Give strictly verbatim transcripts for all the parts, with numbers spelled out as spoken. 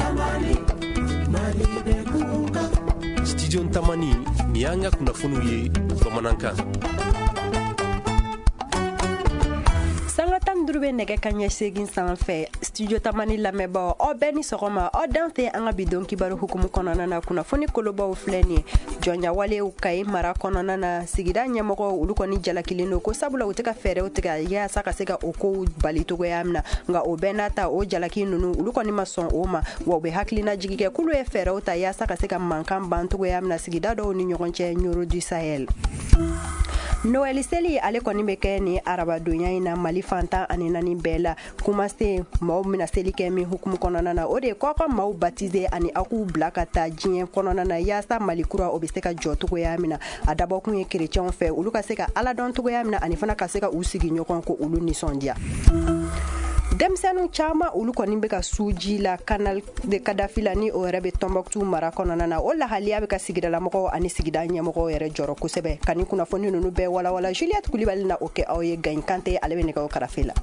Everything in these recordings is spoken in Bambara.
Studio Tamani ni an ka kunnafoniw ye bamanankan. Sanga tan duuru bɛ nɛgɛ kaɲɛ segin sanfɛ studio Tamani lamɛnbaaw aw bɛɛ ni sɔgɔma aw dan tɛ an ka bidon kibaru hukumu kɔnɔna na kunnafoni kolobaw filɛ nin ye jɔnyawalew Kayi mara kɔnɔna na sigida ɲɛmɔgɔw olu kɔni jalakilen don ko sabula u tɛ ka fɛɛrɛw tigɛ yaasa ka se ka o kow bali cogoya min na nka o bɛɛ n'a ta o jalaki ninnu olu kɔni ma sɔn o ma wa u bɛ hakilina jigi kɛ k'olu ye fɛɛrɛw ta yaasa ka se ka mankan ban cogoya min na sigida dɔw ni ɲɔgɔn cɛ Ɲoro du Sahel. Noël seli ale kɔni bɛ kɛ ni arabadonya in na Mali fantan ani naani bɛɛ la kuma se maaw mina seli kɛ min hukumu kɔnɔna na o de k'aw ka maaw baptiser ani aw k'u bila ka taa diɲɛ kɔnɔna na yaasa Mali kura o bɛ se ka jɔ cogoya min na a dabɔkun ye kerecɛnw fɛ olu ka se ka Ala dɔn cogoya min na ani fana ka se ka u sigi ɲɔgɔn ko olu nisɔndiya. Denmisɛnninw caman olu kɔni bɛ ka suji la canal de Kadafi la ni o yɛrɛ bɛ Tombouctou mara kɔnɔna na o lahaliya bɛ ka sigidalamɔgɔw ani sigida ɲɛmɔgɔw yɛrɛ jɔrɔ kosɛbɛ ka ni kunnafoni ninnu bɛɛ walawala Juliette Kulibali na o kɛ aw ye Gagne Kante ale bɛ nɛgɛw karafe la.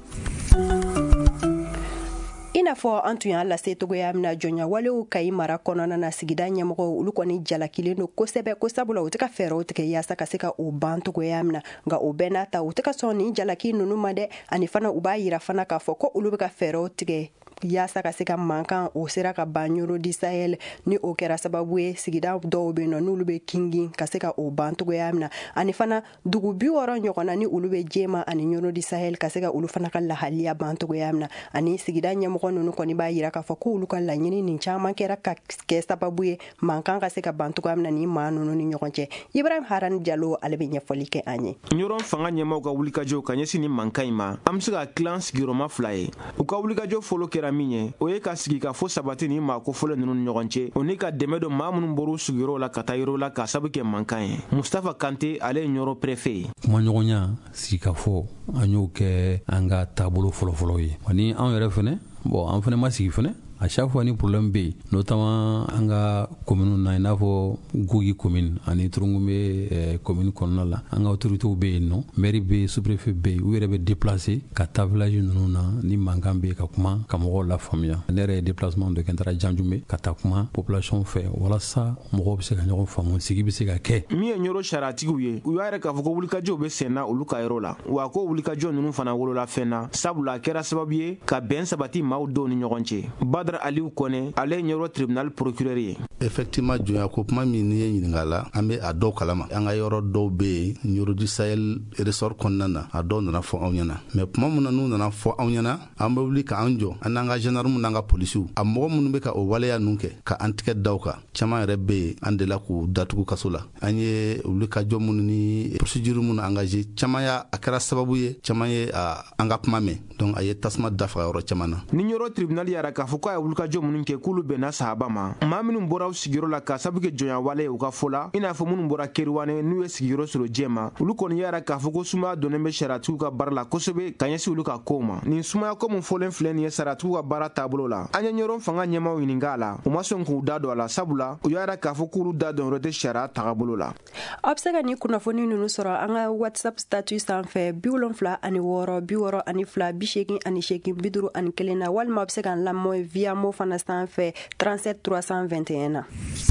I n'a fɔ an tun y'a lase togoya min na jɔnyawalew Kayi mara kɔnɔna na sigida ɲɛmɔgɔw olu kɔni jalakilen don kosɛbɛ ko sabula u tɛ ka fɛɛrɛw tigɛ yaasa ka se ka o ban togoya min na nka o bɛɛ n'a ta u tɛ ka sɔn nin jalaki ninnu ma dɛ ani fana u b'a yira fana k'a fɔ ko olu bɛ ka fɛɛrɛw tigɛ yaasa ka se ka mankan o sera ka ban Ɲoro du Sahel ni o kɛra sababu ye sigida dɔw bɛ nɔ n'olu bɛ kingin ka se ka o ban togoya min na ani fana dugu bi wɔɔrɔ ɲɔgɔnna ni olu bɛ Jema ani Ɲoro du Sahel ka se ka olu fana ka lahaliya ban togoya min na ani sigida ɲɛmɔgɔ ninnu kɔni b'a yira k'a fɔ ko olu ka laɲini nin caman kɛra ka kɛ sababu ye mankan ka se ka ban togoya min na ni maa ninnu ni ɲɔgɔn cɛ. Ibrahim Harani Diallo ale bɛ ɲɛfɔli kɛ an ye. Ɲɔrɔ fanga ɲɛmɔgɔw ka wulikajɔ ka ɲɛsin ni mankan in ma an bɛ se ka tilan sigiyɔrɔma fila ye u ka wulikajɔ fɔlɔ kɛra min ye o ye ka sigi ka fɔ sabati ni maa kofɔlen ninnu ni ɲɔgɔn cɛ o ni ka dɛmɛ don maa minnu bɔr'u sigiyɔrɔ la ka taa yɔrɔ la ka sabu kɛ mankan ye. Mustafa Kante ale ye Ɲoro préfet ye. Kuma ɲɔgɔnya sigi ka fɔ an y'o kɛ an ka taabolo fɔlɔfɔlɔ ye ani an yɛrɛ fɛnɛ bon an fɛnɛ ma sigi fɛnɛ à chaque fois ni problème be notamment an ka commune na i n'a fɔ Gogi commune ani Turungunbe eh, commune kɔnɔna la an ka autorités be yen nɔ maire be sous-préfet be u yɛrɛ bɛ déplacer ka taa village ninnu na ni mankan be ka kuma ka mɔgɔw la faamuya ne yɛrɛ ye déplacement de kɛntara Janjumbe ka taa kuma population fɛ walasa mɔgɔw bɛ se ka ɲɔgɔn faamu sigi bɛ se ka kɛ min ye Ɲoro sariyatigiw ye u y'a yɛrɛ k'a fɔ ko wulikajɔw bɛ senna olu ka yɔrɔ la wa ko wulikajɔ ninnu fana wolola fɛn na sabula a kɛra sababu ye ka bɛn sabati maaw dɔw ni ɲɔgɔn cɛ. Badara Aliou Kone ale ye Ɲoro tribunal procureur ye. Effectivement jonya ko kuma min ni ye ɲininka la an bɛ a dɔw kalama an ka yɔrɔ dɔw bɛ yen Ɲoro du Sahel ressort kɔnɔna na a dɔw nana fɔ anw ɲɛna mais kuma minnu n'u nana fɔ anw ɲɛna an bɛ wuli k'an jɔ an n'an ka gendarme n'an ka policiw a mɔgɔ minnu bɛ ka o waleya ninnu kɛ ka an tigɛ da u kan caman yɛrɛ bɛ yen an delila k'u datugu kaso la an ye wulikajɔ minnu ni procédure minnu engagé caman y'a a kɛra sababu ye caman ye an ka kuma mɛn donc a ye tasuma dafaga yɔrɔ caman na. Ni Ɲoro tribunal yɛrɛ k'a fɔ k'a ye wulikajɔ minnu kɛ k'olu bɛnna sahaba ma maa minnu bɔra u sigiyɔrɔ la ka sabu kɛ jɔnyawale ye u ka fɔ la i n'a fɔ minnu bɔra Keriwane n'u ye sigiyɔrɔ sɔrɔ Jɛma olu kɔni y'a yira k'a fɔ ko sumaya donnen bɛ sariyatigiw ka baara la kosɛbɛ ka ɲɛsin olu ka kow ma nin sumaya ko min fɔlen filɛ nin ye sariyatigiw ka baara taabolo la an ye Ɲoro fanga ɲɛmaaw ɲininka a la u ma sɔn k'u da don a la sabula u y'a yira k'a fɔ k'olu da don yɔrɔ tɛ sariya tagabolo la. Aw bɛ se ka nin kunnafoni ninnu sɔrɔ an ka WhatsApp statut sanfɛ bi wolonfila ani wɔɔrɔ bi wɔɔrɔ ani fila bi seegin ani seegin bi duuru ani kelen na walima aw bɛ se ka lamɔ via mo fana sanfɛ trente-sept trois cent vingt et un na.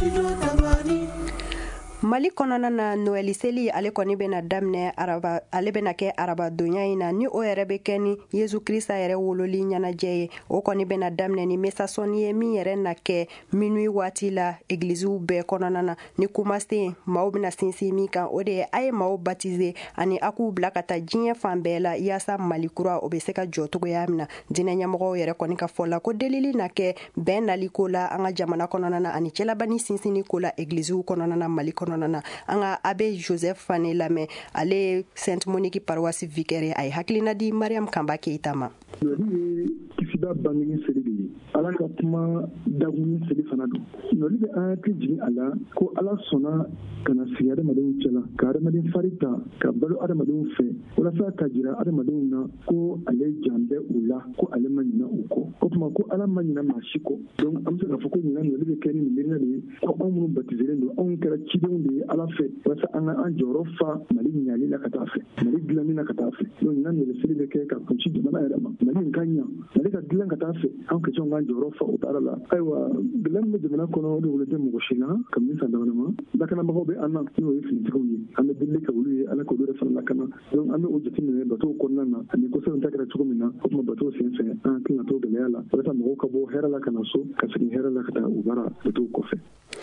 Mali kɔnɔna na Noël seli ale kɔni bɛna daminɛ araba ale bɛna kɛ arabadonya in na ni o yɛrɛ bɛ kɛ ni Yesu Krista yɛrɛ wololi ɲɛnajɛ ye o kɔni bɛna daminɛ ni messa sɔnni ye min yɛrɛ na kɛ minuit waati la églisew bɛɛ kɔnɔna na ni kumasen maaw bɛna sinsin min kan o de ye a ye maaw baptiser ani a k'u bila ka taa diɲɛ fan bɛɛ la yaasa Mali kura o bɛ se ka jɔ cogoya min na diinɛ ɲɛmɔgɔw yɛrɛ kɔni ka fɔ la ko delili na kɛ bɛn nali ko la an ka jamana kɔnɔna na ani cɛlabani sinsinni ko la églisew kɔnɔna na Mali kɔnɔna na an ka abbé Joseph Fane lamɛn ale ye Sainte Monique paroisse vicaire a ye hakilina di Mariam Kamba Keita ma. Kisida bangini seli de ye ala ka kuma daguni seli fana don nɔli bɛ an hakili jigin a la ko ala sɔnna ka na sigi adamadenw cɛla ka adamaden fari ta ka balo adamadenw fɛ walasa ka jira adamadenw na ko ale jan bɛ u la ala ko ale ma ɲina u kɔ o tuma ko ala ma ɲina maa si kɔ donc an bɛ se k'a fɔ ko ɲina nɔli bɛ kɛ ni miirina de ye ko anw minnu baptiselen don anw kɛra cidenw de ye ala fɛ walasa an ka an jɔyɔrɔ fa mali ɲali la ka taa fɛ mali dilanni la ka taa fɛ donc ɲina nɔli seli bɛ kɛ ka kunci jamana yɛrɛ ma mali in ka ɲa mali ka dilan ka taa fɛ an ka cɛw k'an jɔyɔrɔ fa o baara la ayiwa gɛlɛya min bɛ jamana kɔnɔ o de wolo tɛ mɔgɔ si la kabini san dama dama lakanabagaw bɛ an na n'o ye finitigiw ye an bɛ deli ka olu ye ala k'olu yɛrɛ fana lakana donc an bɛ o jateminɛ batow kɔnɔna na ani ko sɛbɛn ta kɛra cogo min na o tuma batow sen fɛ an tɛna to gɛlɛya la walasa mɔgɔw ka bɔ hɛrɛ la ka na so ka segin hɛrɛ la ka taa u baara batow kɔfɛ.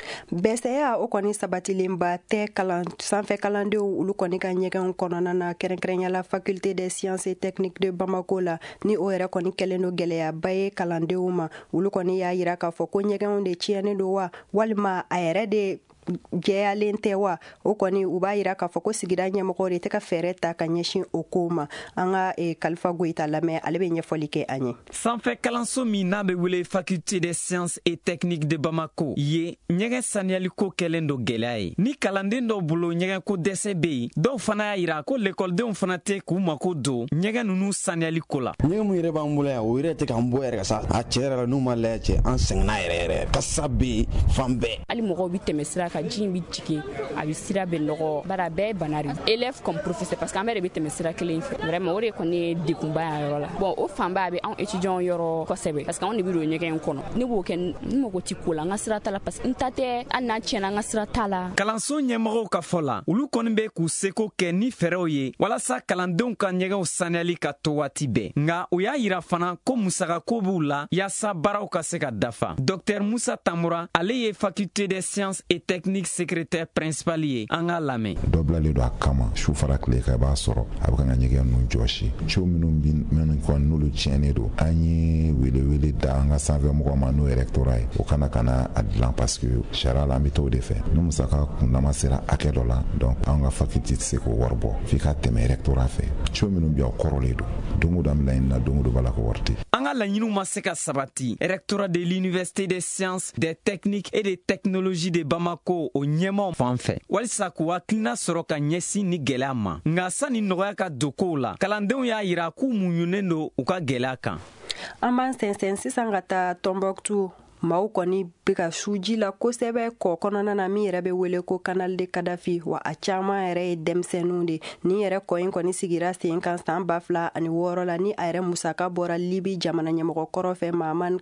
bɛsɛya o kɔni sabatilenba tɛ kalan sanfɛ kalandenw olu kɔni ka ɲɛgɛnw kɔnɔna na kɛrɛnkɛrɛnyala faculté des sciences et techniques de Bamako la ni o yɛrɛ kɔni kɛlen do gɛlɛyaba ye kalandenw ma olu kɔni y'a yira k'a fɔ ko ɲɛgɛnw de tiɲɛnen do wa walima a yɛrɛ de jɛyalen tɛ wa o kɔni u b'a yira k'a fɔ ko sigida ɲɛmɔgɔw de tɛ ka fɛɛrɛ ta ka ɲɛsin o ko ma an ka kalifa goyita lamɛn ale bɛ ɲɛfɔli kɛ an ye. sanfɛ kalanso min n'a bɛ wele faculté des sciences et techniques de Bamako ye ɲɛgɛn saniyaliko kɛlen do gɛlɛya ye ni kalanden dɔw bolo ɲɛgɛnko dɛsɛ bɛ yen dɔw fana y'a yira ko lekɔlidenw fana tɛ k'u mako don ɲɛgɛn ninnu saniyaliko la. ɲɛgɛn mun yɛrɛ b'an bolo yan o yɛrɛ tɛ k'an bɔ yɛrɛ ka sa a cɛ yɛrɛ la n'u ma lajɛ cɛ an sɛgɛnna yɛrɛ yɛrɛ kasa bɛ yen fan bɛɛ. hali mɔgɔw bɛ tɛmɛ sira ka ji bi jigin a bɛ sira bɛ nɔgɔ bari a bɛɛ ye bana de ye élève comme professeur parce que an bɛɛ de bɛ tɛmɛ sira kelen fɛ vraiment o de kɔni ye degunba yan yɔrɔ la bon o fanba a bɛ anw étudiants yɔrɔ kosɛbɛ parce que anw de bɛ don ɲɛgɛn kɔnɔ ne b'o kɛ n mago tɛ ko la n ka sira t'a la parce que n ta tɛ hali n'a tiɲɛna n ka sira t'a la. kalanso ɲɛmɔgɔw ka fɔ la olu kɔni bɛ k'u seko kɛ ni fɛɛrɛw ye walasa kalandenw ka ɲɛgɛnw saniyali ka to waati bɛɛ nka u y'a yira fana ko musakako b'u la yaasa baaraw ka se ka dafa docteur Musa Tamura ale ye faculté des sciences et techniques secrétaire principal ye an ka lamɛn. dɔ bilalen do a kama su fara tile kan i b'a sɔrɔ a bɛ ka ka ɲɛgɛn ninnu jɔsi ciw minnu minnu kɔni n'olu tiɲɛnen do an ye welewele da an ka sanfɛmɔgɔ ma n'o ye rectorat ye o kana ka na a dilan parce que sariya la an bɛ t'o de fɛ ni musaka kundama sera hakɛ dɔ la donc an ka faculté tɛ se k'o wari bɔ f'i ka tɛmɛ rectorat fɛ ciw minnu bɛ aw kɔrɔlen do don o don an bɛ laɲini na don o don b'a la ko wari tɛ. an ka laɲiniw ma se ka sabati rectorat de l'université des sciences des techniques et des technologies de Bamako o ɲɛmaw fan fɛ walisa k'u hakilina sɔrɔ ka ɲɛsin ni gɛlɛya ma nka sani nɔgɔya ka don kow la kalandenw y'a yira k'u muɲunen do u ka gɛlɛya kan. an b'an sɛnsɛn sisan ka taa Tombouctou maaw kɔni bɛ ka suji la kosɛbɛ kɔ kɔnɔna na min yɛrɛ bɛ wele ko canal de Kadafi wa a caman yɛrɛ ye denmisɛnninw de ni yɛrɛ kɔ in kɔni sigira sen kan san ba fila ani wɔɔrɔ la ni a yɛrɛ musaka bɔra Libi jamana ɲɛmɔgɔ kɔrɔ fɛ Mahaman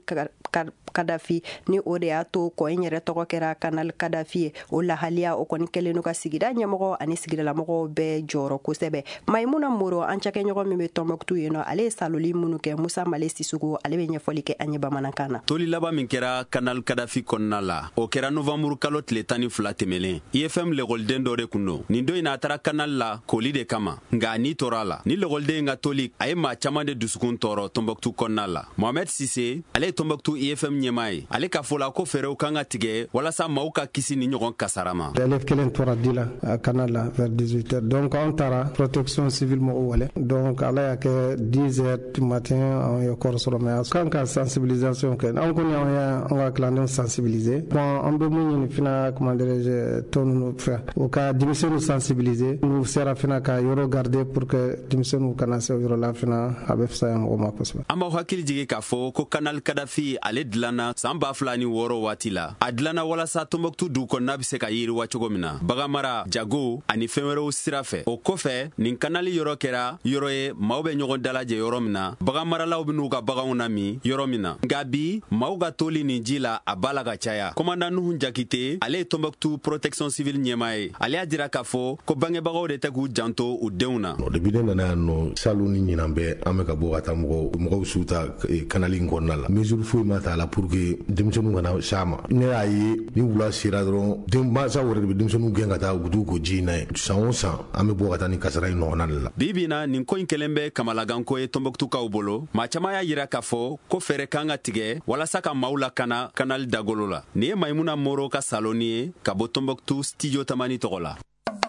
Kadafi ni o de y'a to kɔ in yɛrɛ tɔgɔ kɛra canal Kadafi ye o lahaliya o kɔni kɛlen do ka sigida ɲɛmɔgɔ ani sigidalamɔgɔw bɛɛ jɔyɔrɔ kosɛbɛ. Maimuna Moro an cakɛɲɔgɔn min bɛ Tombouctou yen nɔ ale ye saloli minnu kɛ Musa Male Sissogo ale bɛ ɲɛfɔli kɛ an ye bamanankan na. toli laban min kɛra canal Kadafi kɔnɔna la o kɛra novembre kalo tile tan ni fila tɛmɛlen I F M lekɔliden dɔ de kun don nin don in a taara canal la koli de kama nka ni tora la ni lekɔliden ka toli a ye maa caman de dusukun tɔɔrɔ Tombouctou kɔnɔna la. Mohamed Sise ale ye Tombouctou I F M ɲɛmaa ye ale ka fɔ la ko fɛɛrɛw kan ka tigɛ walasa maaw ka kisi ni ɲɔgɔn kasara ma. élève kelen tora di la a canal la vers dix-huit heures donc an taara protection civile mɔgɔw wale donc ala y'a kɛ dix heures du matin an ye kɔrɔ sɔrɔ mais kan ka sensibilisation kɛ an kɔni an y'a an ka kalandenw sensibiliser bon an bɛ mun ɲini fana comment dirais-je tɔn ninnu fɛ o ka denmisɛnninw sensibiliser n'u sera fana ka yɔrɔ garder pour que denmisɛnninw kana se o yɔrɔ la fana a bɛ fisaya mɔgɔ ma kosɛbɛ. An b'aw hakili jigin k'a fɔ ko canal Kadafi ale dilanna san ba fila ni wɔɔrɔ waati la a dilanna walasa Tombouctou dugu kɔnɔna bɛ se ka yiriwa cogo min na baganmara jago ani fɛn wɛrɛw sira fɛ o kɔfɛ nin kanali yɔrɔ kɛra yɔrɔ ye maaw bɛ ɲɔgɔn dalajɛ yɔrɔ min na baganmaralaw bɛ n'u ka baganw na min yɔrɔ min na nka bi maaw ka toli nin ji la a b'a la ka caya commandant Nuhu Jakite ale ye Tombouctou protection civile ɲɛmaa ye ale y'a jira k'a fɔ ko bangebagaw de tɛ k'u janto u denw na. depuis ne nana yan nɔ salu ni ɲinan bɛɛ an bɛ ka bɔ ka taa mɔgɔw mɔgɔw su ta kanali in kɔnɔna la mesure foyi ma t'a la pour que denmisɛnninw kana s'a ma ne y'a ye ni wula sera dɔrɔn denmansa wɛrɛ de bɛ denmisɛnninw gɛn ka taa u t'u ko ji in na ye san o san an bɛ bɔ ka taa ni kasara in ɲɔgɔnna de la. bi bi na nin ko in kɛlen bɛ kamalaganko ye Tombouctoukaw bolo maa caman y'a yira k'a fɔ ko fɛɛrɛ kan ka tigɛ walasa ka maaw lakana kanali dagolo la nin ye Maimuna Moro ka saloni ye ka bɔ Tombouctou studio Tamani tɔgɔ la.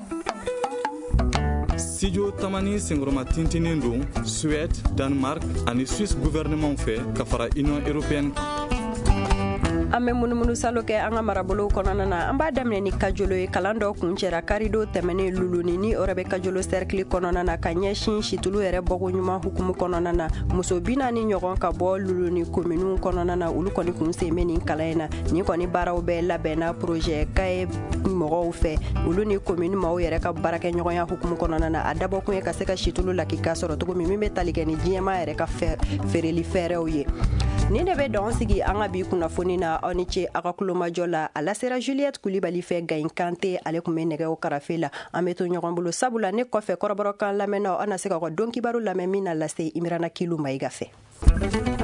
Studio Tamani sengoroma tintinin don Suède, Danemark ani Suisse gouvernement fɛ ka fara Union européenne kan. an bɛ munumunu salo kɛ an ka marabolo kɔnɔna na an b'a daminɛ ni kajolo ye kalan dɔ kun cɛra karido tɛmɛnen luluni ni o bɛ kajolo cercle kɔnɔna na ka ɲɛsin situlu yɛrɛ bɔko ɲuman hukumu kɔnɔna na muso bi naani ɲɔgɔn ka bɔ luluni kominu kɔnɔna na olu kɔni kun sen bɛ nin kalan in na ni kɔni baaraw bɛɛ labɛnna projet ka ye mɔgɔw fɛ olu ni kominu maaw yɛrɛ ka baarakɛ ɲɔgɔnya hukumu kɔnɔna na a dabɔ kun ye ka se ka situlu lakika sɔrɔ cogo min min bɛ tali kɛ ni diɲɛma yɛrɛ ka feereli fɛɛrɛw ye ni de bɛ dɔn sigi an ka bi kunnafoni na aw ni ce aw ka kulomajɔ la a lasera Juliette Kulibali fɛ Gayin Kante ale kun bɛ nɛgɛw karafe la an bɛ to ɲɔgɔn bolo sabula ne kɔfɛ kɔrɔbɔrɔkan lamɛnnaw an na se ka don kibaru lamɛn min na lase Imirana Kilu Mayiga fɛ